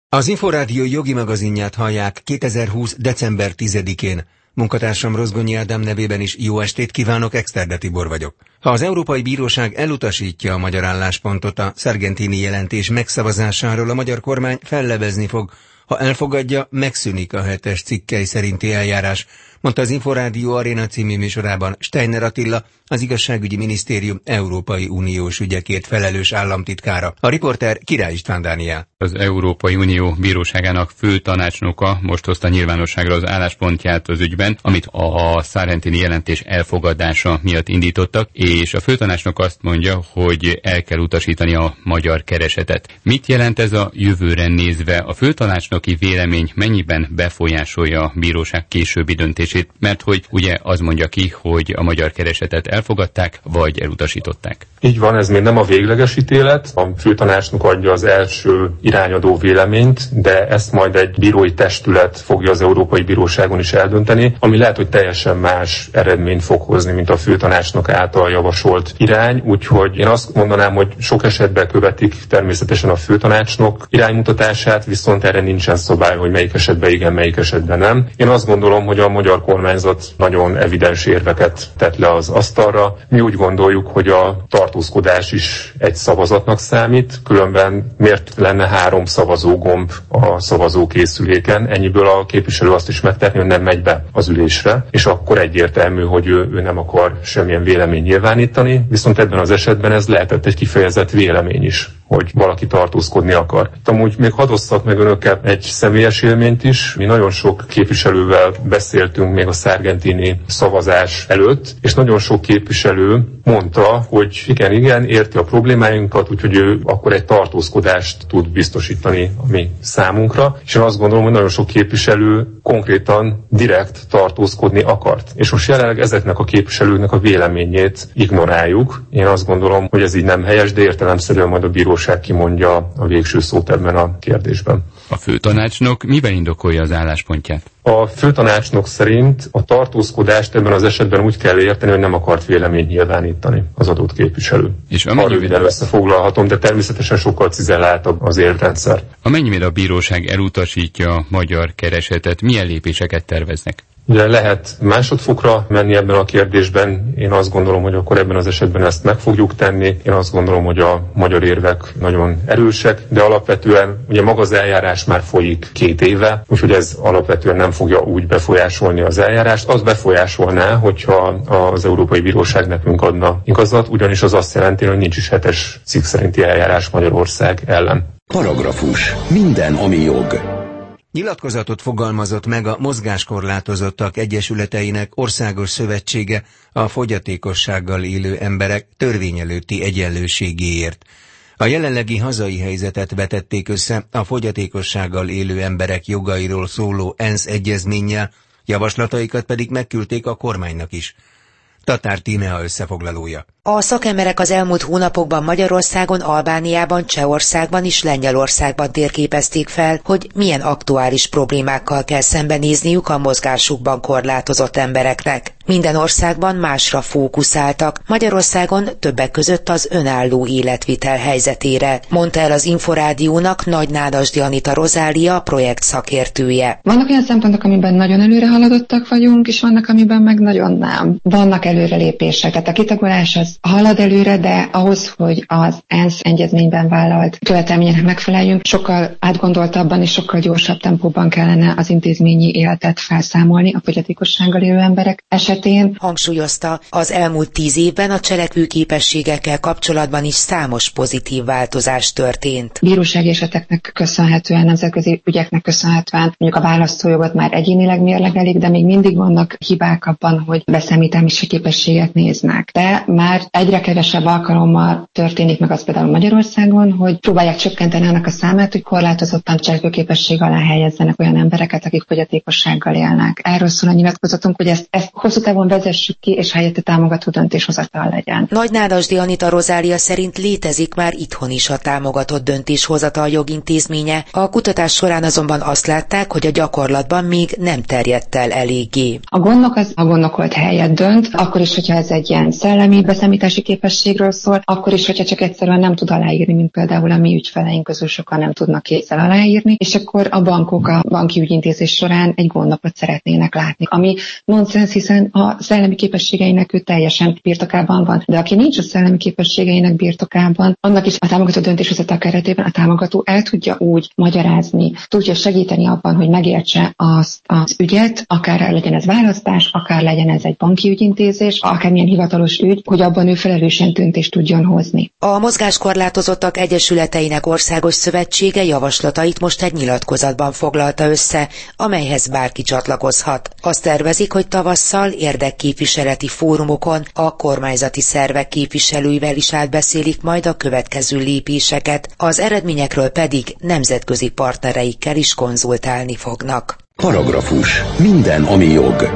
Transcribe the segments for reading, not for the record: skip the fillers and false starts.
Az Inforádió jogi magazinját hallják 2020. december 10-én. Munkatársam Rozgonyi Ádám nevében is jó estét kívánok, Exterde Tibor vagyok. Ha az Európai Bíróság elutasítja a magyar álláspontot a Sargentini jelentés megszavazásáról, a magyar kormány fellebezni fog. Ha elfogadja, megszűnik a 7-es cikkely szerinti eljárás, mondta az Inforádió Aréna című műsorában Steiner Attila, az Igazságügyi Minisztérium Európai Uniós ügyekért felelős államtitkára. A riporter Király István Dániel. Az Európai Unió Bíróságának fő tanácsnoka most hozta nyilvánosságra az álláspontját az ügyben, amit a Sargentini jelentés elfogadása miatt indítottak, és a főtanácsnok azt mondja, hogy el kell utasítani a magyar keresetet. Mit jelent ez a jövőre nézve? A főtanácsnoki vélemény mennyiben befolyásolja a bíróság későbbi döntését, mert hogy ugye az mondja ki, hogy a magyar keresetet elfogadták, vagy elutasították. Így van, ez még nem a végleges ítélet. A főtanácsnok adja az első irányadó véleményt, de ezt majd egy bírói testület fogja az Európai Bíróságon is eldönteni, ami lehet, hogy teljesen más eredményt fog hozni, mint a főtanácsnok által javasolt irány. Úgyhogy én azt mondanám, hogy sok esetben követik természetesen a főtanácsnok iránymutatását, viszont erre nincsen szabály, hogy melyik esetben igen, melyik esetben nem. Én azt gondolom, hogy a magyar kormányzat nagyon evidens érveket tett le az asztalra. Mi úgy gondoljuk, hogy a tartózkodás is egy szavazatnak számít, különben miért lenne 3 szavazógomb a szavazókészüléken? Ennyiből a képviselő azt is megtehetné, hogy nem megy be az ülésre, és akkor egyértelmű, hogy ő nem akar semmilyen vélemény nyilvánítani, viszont ebben az esetben ez lehetett egy kifejezett vélemény is, hogy valaki tartózkodni akar. Amúgy még hadd osszak meg önökkel egy személyes élményt is. Mi nagyon sok képviselővel beszéltünk még a Sargentini szavazás előtt, és nagyon sok képviselő mondta, hogy igen, érti a problémáinkat, úgyhogy ő akkor egy tartózkodást tud biztosítani a mi számunkra. És én azt gondolom, hogy nagyon sok képviselő konkrétan direkt tartózkodni akart. És most jelenleg ezeknek a képviselőknek a véleményét ignoráljuk. Én azt gondolom, hogy ez így nem helyes, de értelemszerűen majd a bíróság kimondja a végső szót ebben a kérdésben. A főtanácsnok miben indokolja az álláspontját? A főtanácsnok szerint a tartózkodást ebben az esetben úgy kell érteni, hogy nem akart véleményt nyilvánítani az adott képviselő. És röviden összefoglalhatom, de természetesen sokkal cizelláltabb az érrendszer. Amennyiben a bíróság elutasítja a magyar keresetet, milyen lépéseket terveznek? Ugye lehet másodfokra menni ebben a kérdésben. Én azt gondolom, hogy akkor ebben az esetben ezt meg fogjuk tenni. Én azt gondolom, hogy a magyar érvek nagyon erősek, de alapvetően ugye maga az eljárás már folyik 2 éve, úgyhogy ez alapvetően nem fogja úgy befolyásolni az eljárást. Az befolyásolná, hogyha az Európai Bíróság nekünk adna igazat, ugyanis az azt jelenti, hogy nincs is 7-es cikk szerinti eljárás Magyarország ellen. Paragrafus. Minden, ami jog. Nyilatkozatot fogalmazott meg a Mozgáskorlátozottak Egyesületeinek Országos Szövetsége a fogyatékossággal élő emberek törvény előtti egyenlőségéért. A jelenlegi hazai helyzetet vetették össze a fogyatékossággal élő emberek jogairól szóló ENSZ egyezménnyel, javaslataikat pedig megküldték a kormánynak is. Tatár Tímea összefoglalója. A szakemberek az elmúlt hónapokban Magyarországon, Albániában, Csehországban és Lengyelországban térképezték fel, hogy milyen aktuális problémákkal kell szembenézniük a mozgásukban korlátozott embereknek. Minden országban másra fókuszáltak, Magyarországon többek között az önálló életvitel helyzetére, mondta el az Inforádiónak Nagy Nádasdy Anita Rozália, projekt szakértője. Vannak olyan szempontok, amiben nagyon előre haladottak vagyunk, és vannak, amiben meg nagyon nem. Vannak előrelépések, tehát a kitagolás az halad előre, de ahhoz, hogy az ENSZ egyezményben vállalt követelményeknek megfeleljünk, sokkal átgondoltabban és sokkal gyorsabb tempóban kellene az intézményi életet felszámolni a fogyatékossággal élő emberek esetén. Hangsúlyozta, az elmúlt 10 évben a cselekvőképességekkel kapcsolatban is számos pozitív változás történt. Bírósági eseteknek köszönhetően, nemzetközi ügyeknek köszönhetően mondjuk a választójogot már egyénileg mérlegelik, de még mindig vannak hibák abban, hogy beszámítási képességet néznek. De már egyre kevesebb alkalommal történik meg az például Magyarországon, hogy próbálják csökkenteni annak a számát, hogy korlátozottan cselekvőképesség alá helyezzenek olyan embereket, akik fogyatékossággal élnek. Erről szól a nyilatkozatunk, hogy ezt hosszú távon vezessük ki, és helyette támogató döntéshozatal legyen. Nagy Nádasdy Anita Rozália szerint létezik már itthon is a támogatott döntéshozatal jogintézménye. A kutatás során azonban azt látták, hogy a gyakorlatban még nem terjedt el eléggé. A gondnok az a gondnokolt helyet dönt, akkor is, hogyha ez egy ilyen szellemi beszámítási képességről szól, akkor is, hogyha csak egyszerűen nem tud aláírni, mint például a mi ügyfeleink közül sokan nem tudnak kézzel aláírni, és akkor a bankok a banki ügyintézés során egy gondnokot szeretnének látni, ami nonsens, hiszen a szellemi képességeinek ő teljesen birtokában van. De aki nincs a szellemi képességeinek birtokában, annak is a támogató döntéshozatal keretében a támogató el tudja úgy magyarázni, tudja segíteni abban, hogy megértse az ügyet, akár legyen ez választás, akár legyen ez egy banki ügyintézés, akár milyen hivatalos ügy, hogy abban ő felelősen döntést tudjon hozni. A Mozgáskorlátozottak Egyesületeinek Országos Szövetsége javaslatait most egy nyilatkozatban foglalta össze, amelyhez bárki csatlakozhat. Azt tervezik, hogy tavasszal érdekképviseleti fórumokon a kormányzati szervek képviselőivel is átbeszélik majd a következő lépéseket, az eredményekről pedig nemzetközi partnereikkel is konzultálni fognak. Paragrafus. Minden, ami jog.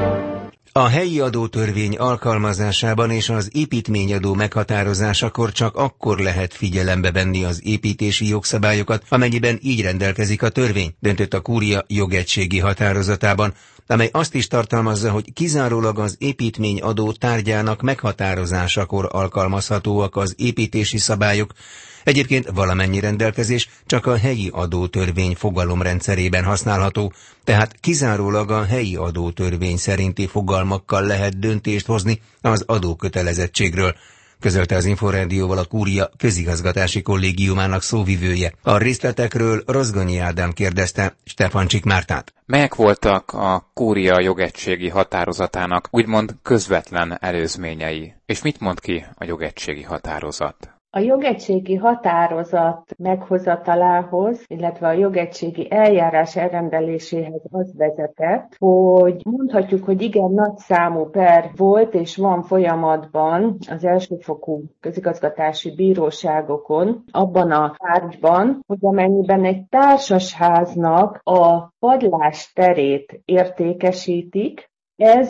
A helyi adótörvény alkalmazásában és az építményadó meghatározásakor csak akkor lehet figyelembe venni az építési jogszabályokat, amennyiben így rendelkezik a törvény, döntött a Kúria jogegységi határozatában, amely azt is tartalmazza, hogy kizárólag az építményadó tárgyának meghatározásakor alkalmazhatóak az építési szabályok. Egyébként valamennyi rendelkezés csak a helyi adótörvény fogalomrendszerében használható, tehát kizárólag a helyi adótörvény szerinti fogalmakkal lehet döntést hozni az adókötelezettségről, közölte az Inforádióval a Kúria közigazgatási kollégiumának szóvivője. A részletekről Rozgonyi Ádám kérdezte Stefancsik Mártát. Melyek voltak a Kúria jogegységi határozatának úgymond közvetlen előzményei, és mit mond ki a jogegységi határozat? A jogegységi határozat meghozatalához, illetve a jogegységi eljárás elrendeléséhez az vezetett, hogy mondhatjuk, hogy igen nagy számú per volt és van folyamatban az elsőfokú közigazgatási bíróságokon, abban a tárgyban, hogy amennyiben egy társasháznak a padlás terét értékesítik, ez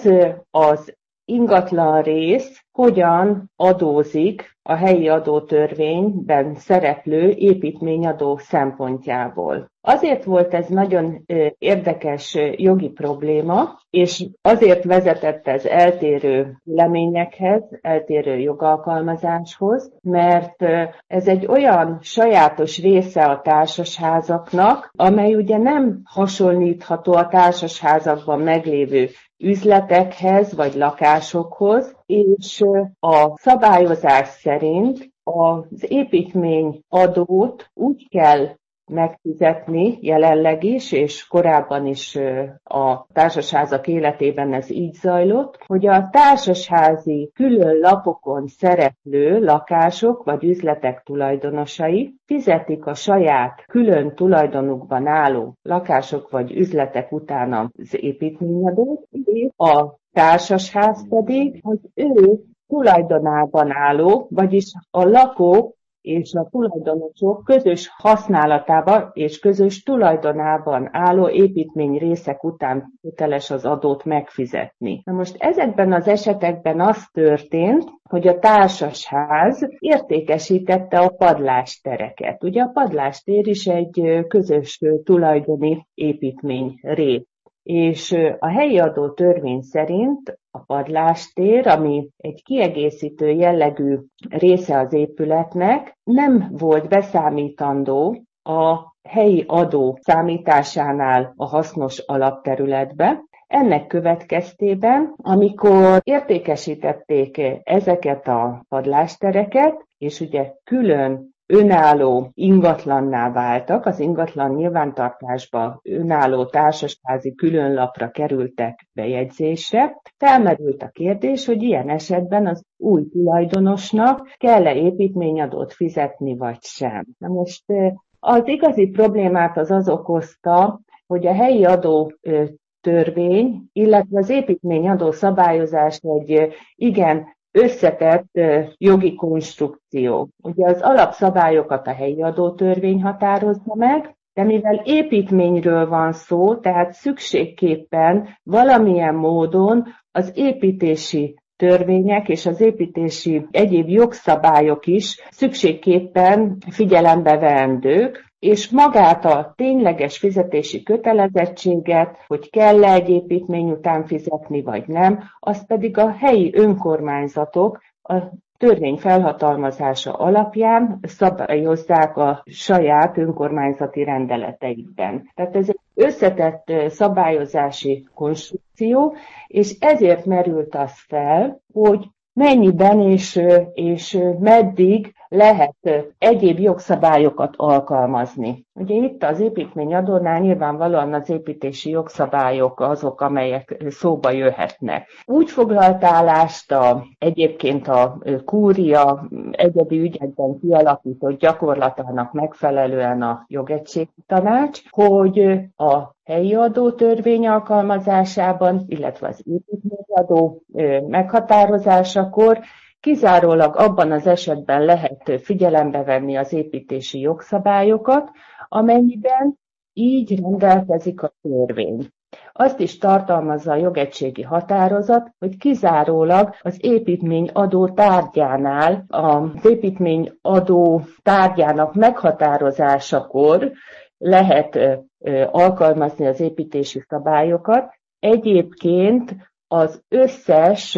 az ingatlan rész hogyan adózik a helyi adótörvényben szereplő építményadó szempontjából. Azért volt ez nagyon érdekes jogi probléma, és azért vezetett ez eltérő véleményekhez, eltérő jogalkalmazáshoz, mert ez egy olyan sajátos része a társasházaknak, amely ugye nem hasonlítható a társasházakban meglévő üzletekhez vagy lakásokhoz, és a szabályozás szerint az építményadót úgy kell megfizetni jelenleg is, és korábban is a társasházak életében ez így zajlott, hogy a társasházi külön lapokon szereplő lakások vagy üzletek tulajdonosai fizetik a saját külön tulajdonukban álló lakások vagy üzletek után az építményadót, és a társasház pedig az ő tulajdonában álló, vagyis a lakók és a tulajdonosok közös használatában és közös tulajdonában álló építmény részek után köteles az adót megfizetni. Na most ezekben az esetekben az történt, hogy a társasház értékesítette a padlástereket. Ugye a padlástér is egy közös tulajdoni építmény rész. És a helyi adótörvény szerint a padlástér, ami egy kiegészítő jellegű része az épületnek, nem volt beszámítandó a helyi adó számításánál a hasznos alapterületbe. Ennek következtében, amikor értékesítették ezeket a padlástereket, és ugye külön önálló ingatlanná váltak, az ingatlan nyilvántartásba önálló társasházi különlapra kerültek bejegyzésre, felmerült a kérdés, hogy ilyen esetben az új tulajdonosnak kell-e építményadót fizetni, vagy sem. Na most az igazi problémát az okozta, hogy a helyi adó törvény, illetve az építményadó szabályozás egy igen összetett jogi konstrukció. Ugye az alapszabályokat a helyi adótörvény határozza meg, De mivel építményről van szó, tehát szükségképpen valamilyen módon az építési törvények és az építési egyéb jogszabályok is szükségképpen figyelembe veendők, és magát a tényleges fizetési kötelezettséget, hogy kell-e egy építmény után fizetni vagy nem, azt pedig a helyi önkormányzatok a törvény felhatalmazása alapján szabályozzák a saját önkormányzati rendeleteikben. Tehát ez egy összetett szabályozási konstrukció, és ezért merült az fel, hogy mennyiben és meddig lehet egyéb jogszabályokat alkalmazni. Ugye itt az építményadónál nyilvánvalóan az építési jogszabályok azok, amelyek szóba jöhetnek. Úgy foglalt állást egyébként a kúria egyedi ügyekben kialakított gyakorlatának megfelelően a jogegységi tanács, hogy a helyi adótörvény alkalmazásában, illetve az építményadó meghatározásakor kizárólag abban az esetben lehet figyelembe venni az építési jogszabályokat, amennyiben így rendelkezik a törvény. Azt is tartalmazza a jogegységi határozat, hogy kizárólag az építményadó tárgyánál, az építményadó tárgyának meghatározásakor lehet alkalmazni az építési szabályokat. Egyébként az összes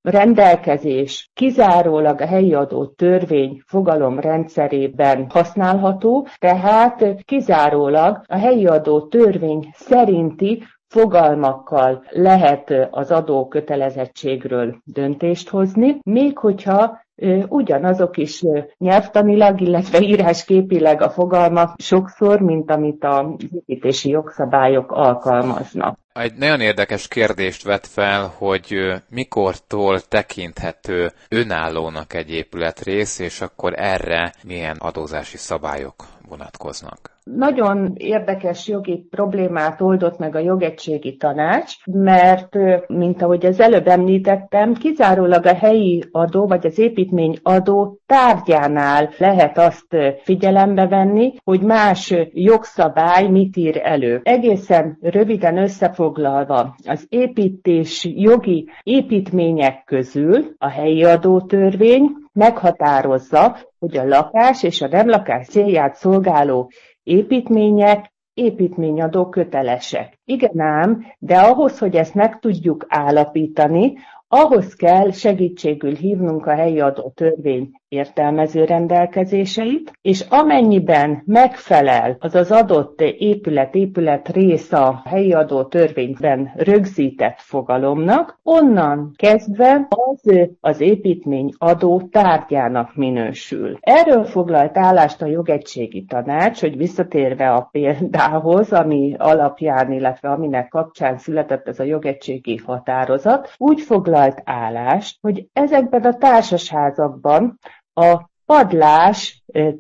rendelkezés kizárólag a helyi adó törvény fogalomrendszerében használható, tehát kizárólag a helyi adó törvény szerinti fogalmakkal lehet az adókötelezettségről döntést hozni, még hogyha ugyanazok is nyelvtanilag, illetve írásképileg a fogalmak sokszor, mint amit az építési jogszabályok alkalmaznak. Egy nagyon érdekes kérdést vet fel, hogy mikortól tekinthető önállónak egy épületrész, és akkor erre milyen adózási szabályok vonatkoznak. Nagyon érdekes jogi problémát oldott meg a jogegységi tanács, mert, mint ahogy az előbb említettem, kizárólag a helyi adó vagy az építményadó tárgyánál lehet azt figyelembe venni, hogy más jogszabály mit ír elő. Egészen röviden összefoglalva, az építés jogi építmények közül a helyi adótörvény meghatározza, hogy a lakás és a nem lakás célját szolgáló építmények építményadó kötelesek. Igen ám, de ahhoz, hogy ezt meg tudjuk állapítani, ahhoz kell segítségül hívnunk a helyi adótörvény értelmező rendelkezéseit, és amennyiben megfelel az adott épületrész a helyi adótörvényben rögzített fogalomnak, onnan kezdve az építményadó tárgyának minősül. Erről foglalt állást a jogegységi tanács, hogy visszatérve a példához, ami alapján, illetve aminek kapcsán született ez a jogegységi határozat, úgy foglalt állást, hogy ezekben a társasházakban a padlás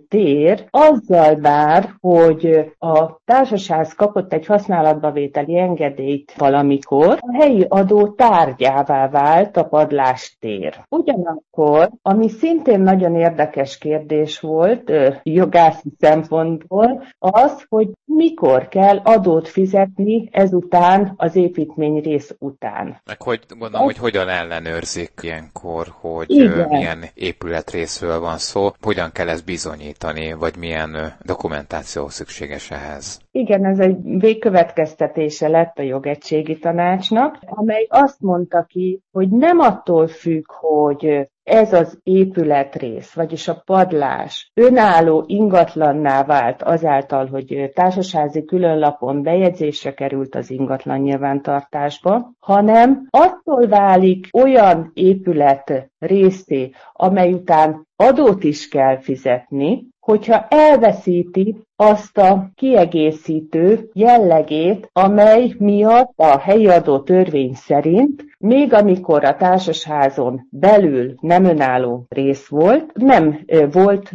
tér azzal bár, hogy a társasház kapott egy használatbavételi engedélyt valamikor, a helyi adó tárgyává vált a padlás tér. Ugyanakkor, ami szintén nagyon érdekes kérdés volt jogászi szempontból, az, hogy mikor kell adót fizetni ezután az építményrész után. Meg hogy gondolom, hogy hogyan ellenőrzik ilyenkor, hogy milyen épületrészről van szó, hogyan kell ezt bizonyítani, vagy milyen dokumentáció szükséges ehhez? Igen, ez egy végkövetkeztetése lett a jogegységi tanácsnak, amely azt mondta ki, hogy nem attól függ, hogy ez az épületrész, vagyis a padlás önálló ingatlanná vált azáltal, hogy társasházi különlapon bejegyzésre került az ingatlan nyilvántartásba, hanem attól válik olyan épület részé, amely után adót is kell fizetni, hogyha elveszíti azt a kiegészítő jellegét, amely miatt a helyi adótörvény szerint, még amikor a társasházon belül nem önálló rész volt, nem volt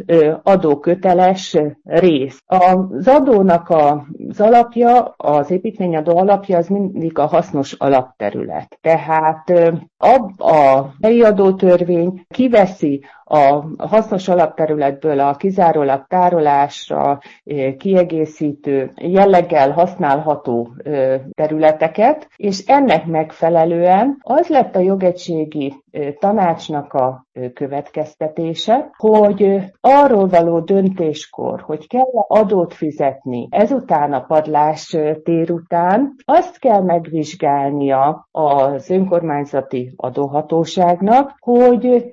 adóköteles rész. Az adónak az alapja, az építményadó alapja az mindig a hasznos alapterület. Tehát a helyi adótörvény kiveszi a hasznos alapterületből a kizárólag tárolásra kiegészítő jelleggel használható területeket, és ennek megfelelően az lett a jogegységi tanácsnak a következtetése, hogy arról való döntéskor, hogy kell adót fizetni ezután a padlástér után, azt kell megvizsgálnia az önkormányzati adóhatóságnak, hogy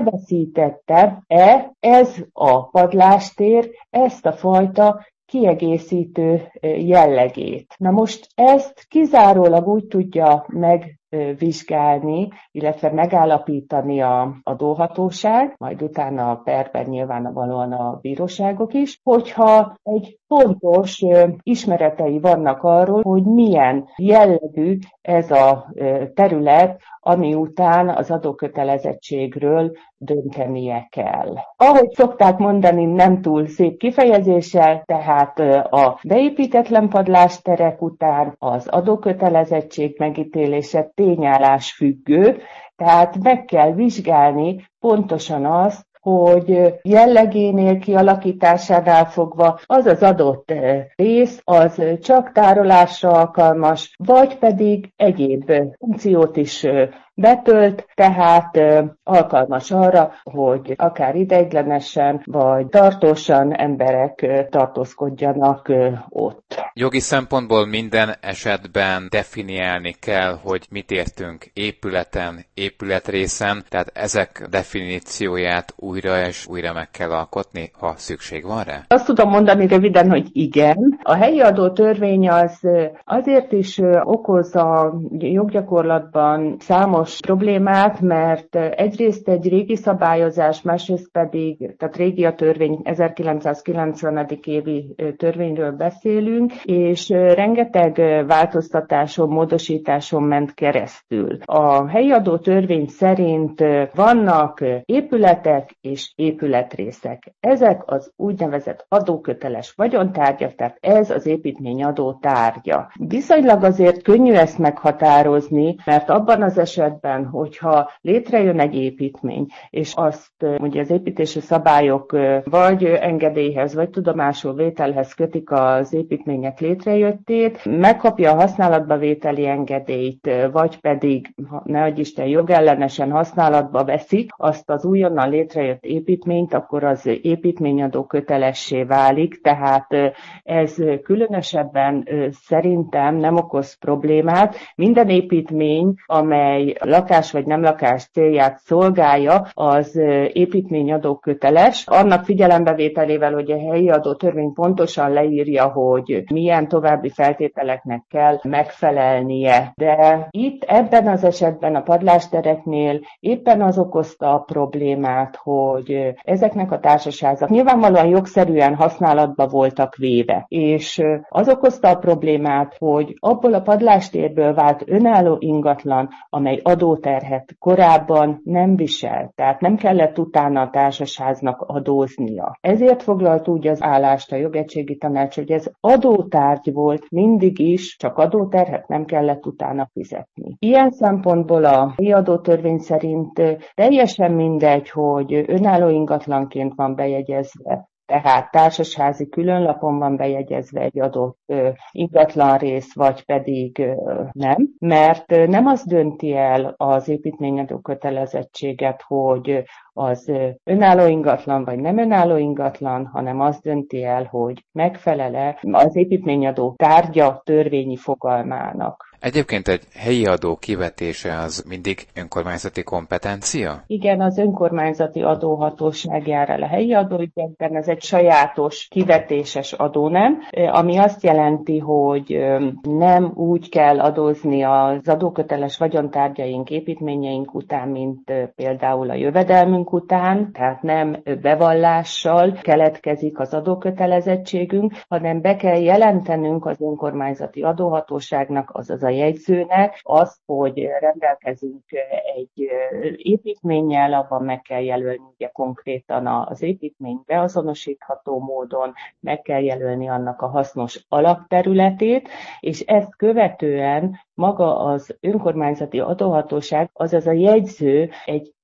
elveszítette-e ez a padlástér ezt a fajta kiegészítő jellegét. Na most ezt kizárólag úgy tudja megvizsgálni, illetve megállapítani a adóhatóság, majd utána a perben nyilvánvalóan a bíróságok is, hogyha egy pontos ismeretei vannak arról, hogy milyen jellegű ez a terület, ami után az adókötelezettségről döntenie kell. Ahogy szokták mondani, nem túl szép kifejezéssel, tehát a beépítetlen padlásterek után az adókötelezettség megítélése tényállás függő, tehát meg kell vizsgálni pontosan azt, hogy jellegénél, kialakításánál fogva az az adott rész, az csak tárolásra alkalmas, vagy pedig egyéb funkciót is betölt, tehát alkalmas arra, hogy akár ideiglenesen, vagy tartósan emberek tartózkodjanak ott. Jogi szempontból minden esetben definiálni kell, hogy mit értünk épületen, épületrészen, tehát ezek definícióját újra és újra meg kell alkotni, ha szükség van rá? Azt tudom mondani röviden, hogy igen. A helyi adótörvény az azért is okoz a joggyakorlatban számos problémát, mert egyrészt egy régi szabályozás, másrészt pedig, tehát régi a törvény, 1990. évi törvényről beszélünk, és rengeteg változtatáson, módosításon ment keresztül. A helyi adótörvény szerint vannak épületek és épületrészek. Ezek az úgynevezett adóköteles vagyontárgyak, tehát ez az építményadó tárgya. Viszonylag azért könnyű ezt meghatározni, mert abban az esetben, hogyha létrejön egy építmény, és azt ugye az építési szabályok vagy engedélyhez, vagy tudomásul vételhez kötik az építmények létrejöttét, megkapja a használatba vételi engedélyt, vagy pedig, ne adj Isten, jogellenesen használatba veszik azt az újonnan létrejött építményt, akkor az építményadó kötelessé válik, tehát ez különösebben szerintem nem okoz problémát. Minden építmény, amely lakás vagy nem lakás célját szolgálja, az építményadó köteles. Annak figyelembevételével, hogy a helyi adótörvény pontosan leírja, hogy milyen további feltételeknek kell megfelelnie. De itt ebben az esetben a padlástereknél éppen az okozta a problémát, hogy ezeknek a társaságok nyilvánvalóan jogszerűen használatba voltak véve. És az okozta a problémát, hogy abból a padlástérből vált önálló ingatlan, amely adóterhet korábban nem viselt, tehát nem kellett utána a társaságnak adóznia. Ezért foglalt úgy az állást a jogegységi tanács, hogy ez adótárgy volt mindig is, csak adóterhet nem kellett utána fizetni. Ilyen szempontból a helyi adótörvény szerint teljesen mindegy, hogy önálló ingatlanként van bejegyezve, tehát társasházi különlapon van bejegyezve egy adott ingatlan rész, vagy pedig nem, mert nem az dönti el az építményadó kötelezettséget, hogy az önálló ingatlan, vagy nem önálló ingatlan, hanem az dönti el, hogy megfelel-e az építményadó tárgya törvényi fogalmának. Egyébként egy helyi adó kivetése az mindig önkormányzati kompetencia? Igen, az önkormányzati adóhatóság jár el a helyi adóügyekben, ez egy sajátos kivetéses adónem, ami azt jelenti, hogy nem úgy kell adózni az adóköteles vagyontárgyaink, építményeink után, mint például a jövedelmünk után, tehát nem bevallással keletkezik az adókötelezettségünk, hanem be kell jelentenünk az önkormányzati adóhatóságnak, azaz a jegyzőnek azt, hogy rendelkezünk egy építménnyel, abban meg kell jelölni ugye konkrétan az építmény beazonosítható módon, meg kell jelölni annak a hasznos alapterületét, és ezt követően maga az önkormányzati adóhatóság, azaz a jegyző egy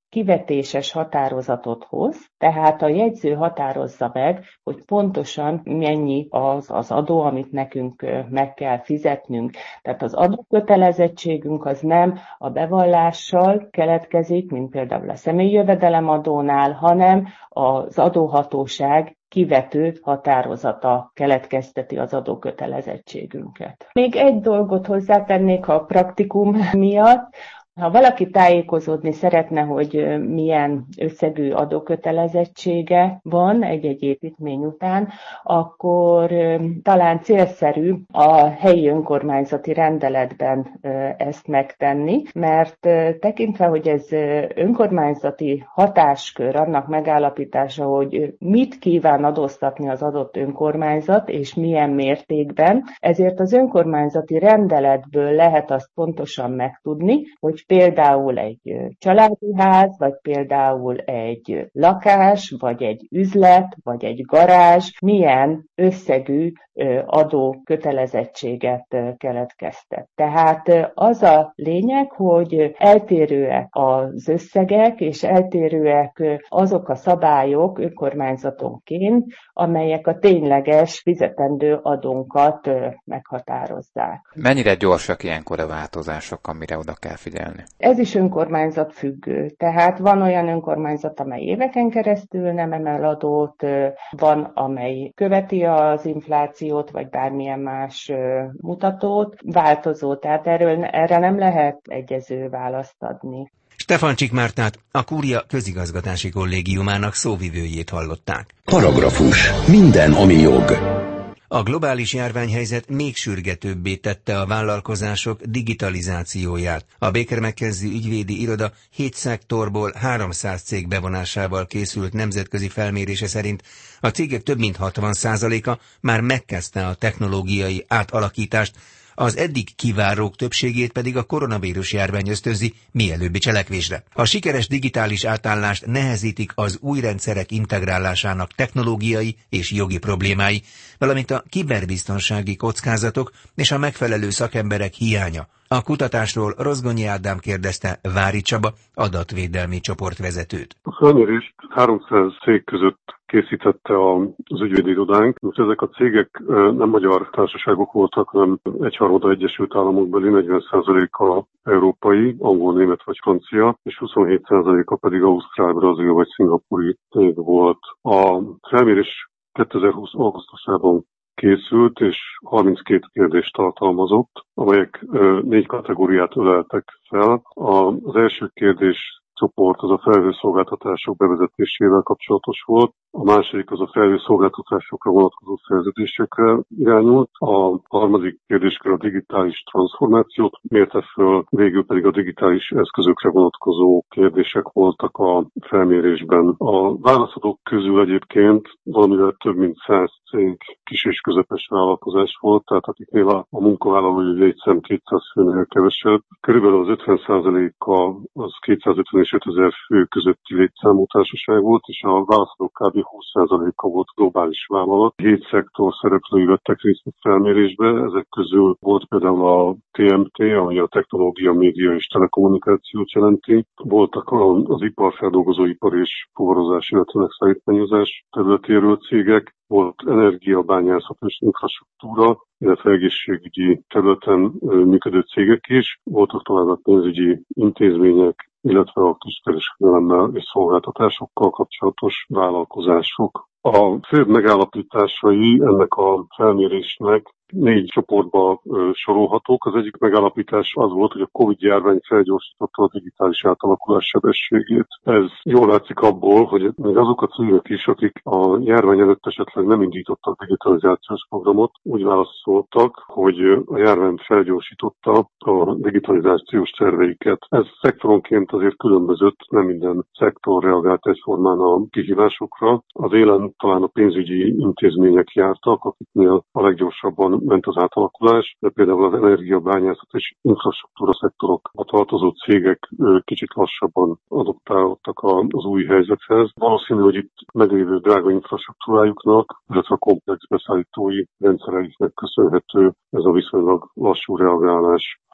kivetéses határozatot hoz, tehát a jegyző határozza meg, hogy pontosan mennyi az adó, amit nekünk meg kell fizetnünk. Tehát az adókötelezettségünk az nem a bevallással keletkezik, mint például a személyi jövedelemadónál, hanem az adóhatóság kivető határozata keletkezteti az adókötelezettségünket. Még egy dolgot hozzátennék a praktikum miatt. Ha valaki tájékozódni szeretne, hogy milyen összegű adókötelezettsége van egy-egy építmény után, akkor talán célszerű a helyi önkormányzati rendeletben ezt megtenni, mert tekintve, hogy ez önkormányzati hatáskör, annak megállapítása, hogy mit kíván adóztatni az adott önkormányzat, és milyen mértékben, ezért az önkormányzati rendeletből lehet azt pontosan megtudni, hogy például egy családi ház, vagy például egy lakás, vagy egy üzlet, vagy egy garázs milyen összegű adó kötelezettséget keletkeztet. Tehát az a lényeg, hogy eltérőek az összegek, és eltérőek azok a szabályok önkormányzatonként, amelyek a tényleges fizetendő adónkat meghatározzák. Mennyire gyorsak ilyenkor a változások, amire oda kell figyelni? Ez is önkormányzat függő. Tehát van olyan önkormányzat, amely éveken keresztül nem emel adót, van, amely követi az inflációt, vagy bármilyen más mutatót, változó. Tehát erre nem lehet egyező választ adni. Stefancsik Mártát, a Kúria közigazgatási kollégiumának szóvivőjét hallották. Paragrafus. Minden, ami jog. A globális járványhelyzet még sürgetőbbé tette a vállalkozások digitalizációját. A Baker McKenzie ügyvédi iroda 7 szektorból 300 cég bevonásával készült nemzetközi felmérése szerint a cégek több mint 60%-a már megkezdte a technológiai átalakítást, az eddig kivárók többségét pedig a koronavírus járvány ösztönzi mielőbbi cselekvésre. A sikeres digitális átállást nehezítik az új rendszerek integrálásának technológiai és jogi problémái, valamint a kiberbiztonsági kockázatok és a megfelelő szakemberek hiánya. A kutatásról Rozgonyi Ádám kérdezte Vári Csaba, adatvédelmi csoportvezetőt. A felmérést 300 cég között készítette az ügyvédi irodánk. Ezek a cégek nem magyar társaságok voltak, hanem egyharmada Egyesült Államokbeli, 40%-a európai, angol, német vagy francia, és 27%-a pedig ausztrál, brazil vagy szingapúri cég volt. A felmérés 2020 augusztusában készült, és 32 kérdést tartalmazott, amelyek 4 kategóriát öleltek fel. Az első kérdéscsoport az a felhőszolgáltatások bevezetésével kapcsolatos volt, a második az a felhőszolgáltatásokra vonatkozó szerződésekre irányult, a harmadik kérdéskör a digitális transformációt mérte föl, végül pedig a digitális eszközökre vonatkozó kérdések voltak a felmérésben. A válaszadók közül egyébként valamivel több mint 100 cég kis és közepes vállalkozás volt, tehát akiknél a munkavállalói létszám 200 főnél kevesebb. Körülbelül az 50%-a az 250 és 5000 fő közötti létszámú társaság volt, és a válaszadók kb. 20%-a volt globális vállalat. 7 szektor szereplői vettek részt a felmérésbe, ezek közül volt például a TMT, ami a technológia, média és telekommunikációt jelenti. Voltak az iparfeldolgozóipar és fuvarozás, illetve szállítmányozás területéről cégek, volt energia, bányászat és infrastruktúra, illetve egészségügyi területen működő cégek is. Voltak továbbá pénzügyi intézmények, illetve a kiskereskedelemmel és szolgáltatásokkal kapcsolatos vállalkozások. A főbb megállapításai ennek a felmérésnek 4 csoportba sorolhatók. Az egyik megállapítás az volt, hogy a Covid-járvány felgyorsította a digitális átalakulás sebességét. Ez jól látszik abból, hogy még azok a cégek is, akik a járvány előtt esetleg nem indítottak digitalizációs programot, úgy válaszoltak, hogy a járvány felgyorsította a digitalizációs terveiket. Ez szektoronként azért különbözött, nem minden szektor reagált egyformán a kihívásokra. Az élen talán a pénzügyi intézmények jártak, akiknél a leggyorsabban ment az átalakulás, de például az energiabányászat és infrastruktúra szektorokba tartozó cégek kicsit lassabban adoptálódtak az új helyzethez. Valószínű, hogy itt meglévő drága infrastruktúrájuknak, illetve a komplex beszállítói rendszereiknek köszönhető ez a viszonylag lassú reagálás.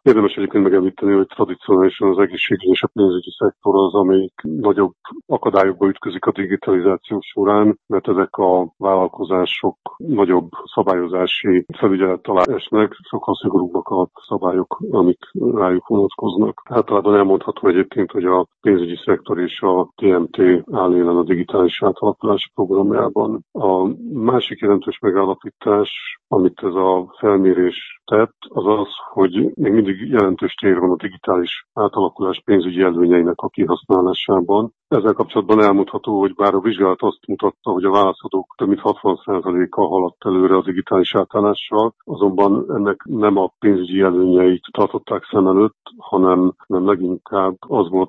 Érdemes egyébként megemlíteni, hogy tradicionálisan az egészségügyi és a pénzügyi szektor az, amelyik nagyobb akadályokba ütközik a digitalizáció során, mert ezek a vállalkozások nagyobb szabályozási felügyelet alá esnek, sokkal szigorúbbak a szabályok, amik rájuk vonatkoznak. Általában elmondható egyébként, hogy a pénzügyi szektor és a TMT áll élen a digitális átalakulási programjában. A másik jelentős megállapítás, amit ez a felmérés tett, az az, hogy még mindig jelentős tér van a digitális átalakulás pénzügyi előnyeinek a kihasználásában. Ezzel kapcsolatban elmondható, hogy bár a vizsgálat azt mutatta, hogy a válaszadók több mint 60%-a haladt előre a digitális átállással, azonban ennek nem a pénzügyi előnyeit tartották szem előtt, hanem leginkább az volt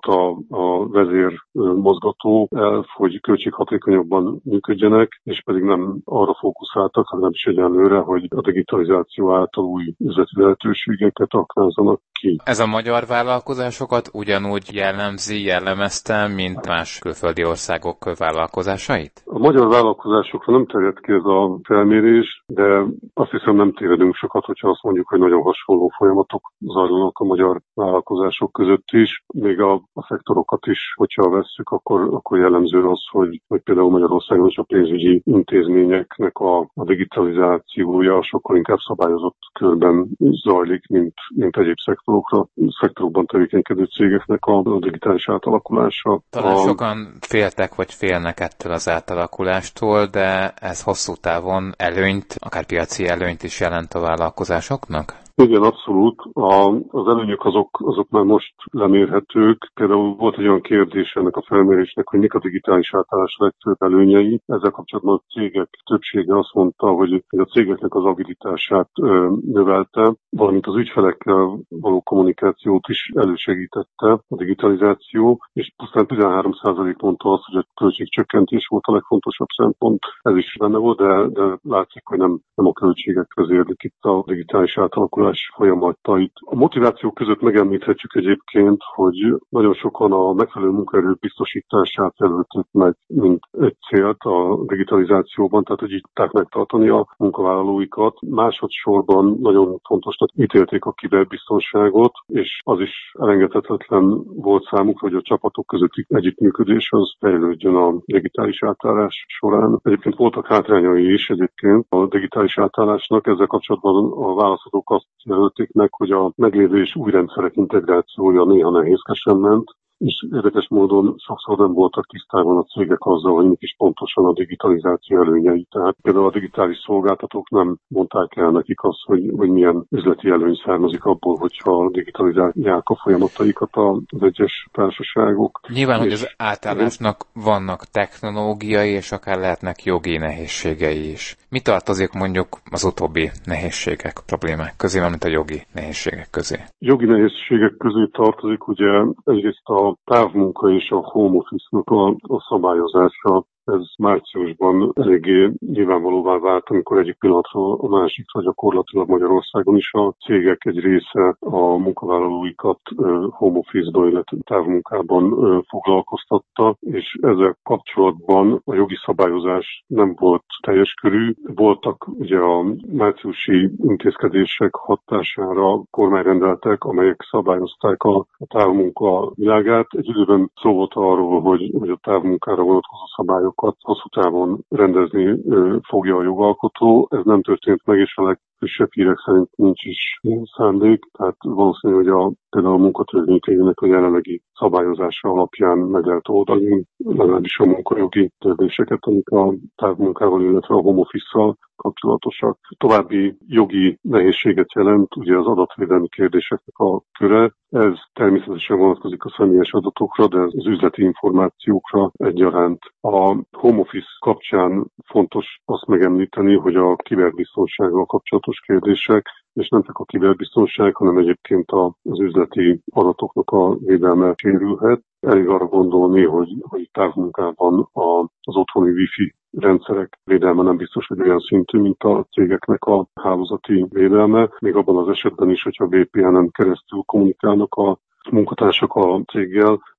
a vezér mozgató elv, hogy költséghatékonyabban működjenek, és pedig nem arra fókuszáltak, hanem is egyenlőre, hogy a digitalizáció által új üzleti lehetőségeket aknázzanak ki. Ez a magyar vállalkozásokat ugyanúgy jellemezte, mint más külföldi országok vállalkozásait? A magyar vállalkozásokra nem terjed ki ez a felmérés, de azt hiszem nem tévedünk sokat, hogyha azt mondjuk, hogy nagyon hasonló folyamatok zajlanak a magyar vállalkozások között is. Még a szektorokat is, hogyha vesszük, akkor jellemző az, hogy például Magyarországon is a pénzügyi intézményeknek a digitalizációja sokkal inkább szabályozott körben zajlik, mint egyéb szektorokban tevékenykedő cégeknek a digitális átalakulása. Talán sokan féltek vagy félnek ettől az átalakulástól, de ez hosszú távon előnyt, akár piaci előnyt is jelent a vállalkozásoknak? Igen, abszolút. Az előnyök azok már most lemérhetők. Például volt egy olyan kérdés ennek a felmérésnek, hogy mik a digitális átállás legfőbb előnyei. Ezzel kapcsolatban a cégek többsége azt mondta, hogy a cégeknek az agilitását növelte, valamint az ügyfelekkel való kommunikációt is elősegítette a digitalizáció, és pusztán 13% mondta azt, hogy a költségcsökkentés volt a legfontosabb szempont. Ez is benne volt, de látszik, hogy nem a költségek vezérlik itt a digitális átalakulás folyamatait. A motivációk között megemlíthetjük egyébként, hogy nagyon sokan a megfelelő munkaerő biztosítását jelölték meg, mint egy célt a digitalizációban, tehát hogy így tudták megtartani a munkavállalóikat. Másodszorban nagyon fontosnak ítélték a kiberbiztonságot, és az is elengedhetetlen volt számukra, hogy a csapatok közötti együttműködés az fejlődjön a digitális átállás során. Egyébként voltak hátrányai is egyébként a digitális átállásnak, ezzel kapcsolatban a válaszadók azt jelölték meg, hogy a meglévő és új rendszerek integrációja néha nehézkesen ment, és érdekes módon sokszor nem voltak tisztában a cégek azzal, hogy mik is pontosan a digitalizáció előnyei. Tehát például a digitális szolgáltatók nem mondták el nekik azt, hogy milyen üzleti előny származik abból, hogyha digitalizálják a folyamataikat az egyes társaságok. Nyilván, hogy az átállásnak vannak technológiai és akár lehetnek jogi nehézségei is. Mi tartozik mondjuk az utóbbi nehézségek, problémák közé, mint a jogi nehézségek közé? Jogi nehézségek közé tartozik ugye egyrészt a távmunka és a home office-nak a szabályozása. Ez márciusban eléggé nyilvánvalóvá vált, amikor egyik pillanatról a másikra gyakorlatilag Magyarországon is a cégek egy része a munkavállalóikat home office-ban, illetve távmunkában foglalkoztatta, és ezzel kapcsolatban a jogi szabályozás nem volt teljes körű. Voltak ugye a márciusi intézkedések hatására kormányrendeletek, amelyek szabályozták a távmunka világát. Egy időben szó volt arról, hogy a távmunkára vonatkozó szabályok hosszú távon rendezni fogja a jogalkotó. Ez nem történt meg, és a legfrissebb hírek szerint nincs is ilyen szándék. Tehát valószínű, hogy például a munkatörvénykönyvének a jelenlegi szabályozása alapján meg lehet oldani, legalábbis a munkajogi kérdéseket, amik a távmunkával, illetve a home office-szal kapcsolatosak. További jogi nehézséget jelent ugye az adatvédelmi kérdéseknek a köre. Ez természetesen vonatkozik a személyes adatokra, de az üzleti információkra egyaránt. A home office kapcsán fontos azt megemlíteni, hogy a kiberbiztonsággal kapcsolatos kérdések, és nem csak a kiberbiztonság, hanem egyébként az üzleti adatoknak a védelme sérülhet. Elég arra gondolni, hogy távmunkában az otthoni wifi rendszerek védelme nem biztos, hogy olyan szintű, mint a cégeknek a hálózati védelme. Még abban az esetben is, hogyha VPN-en keresztül kommunikálnak a munkatársak a céggel,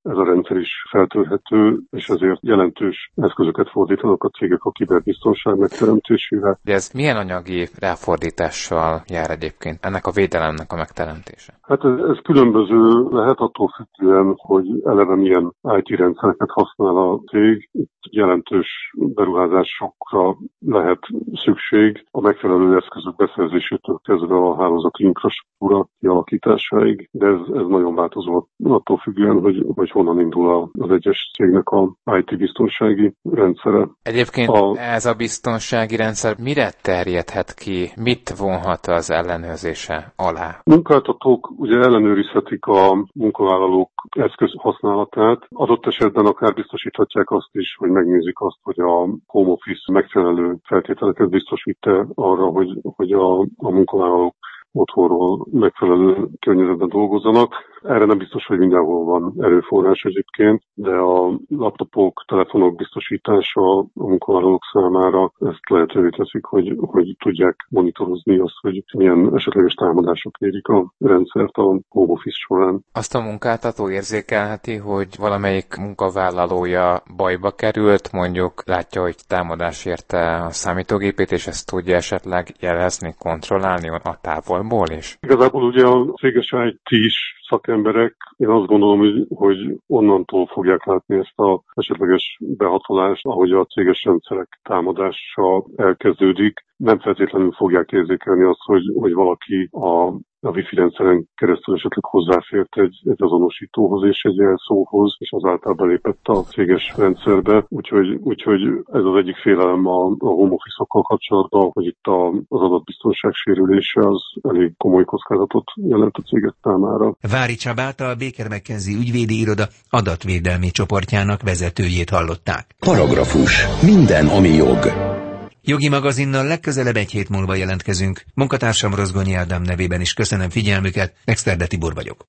ez a rendszer is feltörhető, és ezért jelentős eszközöket fordítanak a cégek a kiberbiztonság megteremtésére. De ez milyen anyagi ráfordítással jár egyébként ennek a védelemnek a megteremtése? Hát ez különböző lehet attól függően, hogy eleve milyen IT rendszereket használ a cég. Itt jelentős beruházásokra lehet szükség a megfelelő eszközök beszerzésétől kezdve a hálózati infrastruktúra kialakításáig, de ez nagyon változó attól függően, hogy honnan indul az egyes cégnek a IT biztonsági rendszere. Egyébként ez a biztonsági rendszer mire terjedhet ki, mit vonhat az ellenőrzése alá? Munkáltatók ugye ellenőrizhetik a munkavállalók eszköz használatát. Adott esetben akár biztosíthatják azt is, hogy megnézik azt, hogy a home office megfelelő feltételeket biztosít-e arra, hogy a munkavállalók otthonról megfelelő környezetben dolgozzanak. Erre nem biztos, hogy mindenhol van erőforrás egyébként, de a laptopok, telefonok biztosítása a munkavállalók számára ezt lehetővé teszik, hogy tudják monitorozni azt, hogy milyen esetleges támadások érik a rendszert a home office során. Azt a munkáltató érzékelheti, hogy valamelyik munkavállalója bajba került, mondjuk látja, hogy támadás érte a számítógépét, és ezt tudja esetleg jelezni, kontrollálni a távolból is? Igazából ugye a céges IT-s szakemberek, én azt gondolom, hogy onnantól fogják látni ezt az esetleges behatolást, ahogy a céges rendszerek támadása elkezdődik. Nem feltétlenül fogják érzékelni azt, hogy valaki a Wi-Fi rendszeren keresztül esetleg hozzáfért egy azonosítóhoz és egy jelszóhoz, és azáltal belépett a céges rendszerbe. Úgyhogy ez az egyik félelem a home office-okkal kapcsolatban, hogy itt az adatbiztonság sérülése az elég komoly kockázatot jelent a cégek számára. Vári Csabát, a Baker McKenzie ügyvédi iroda adatvédelmi csoportjának vezetőjét hallották. Paragrafus. Minden, ami jog. Jogi magazinnal legközelebb egy hét múlva jelentkezünk. Munkatársam Rozgonyi Ádám nevében is köszönöm figyelmüket, Exterde Tibor vagyok.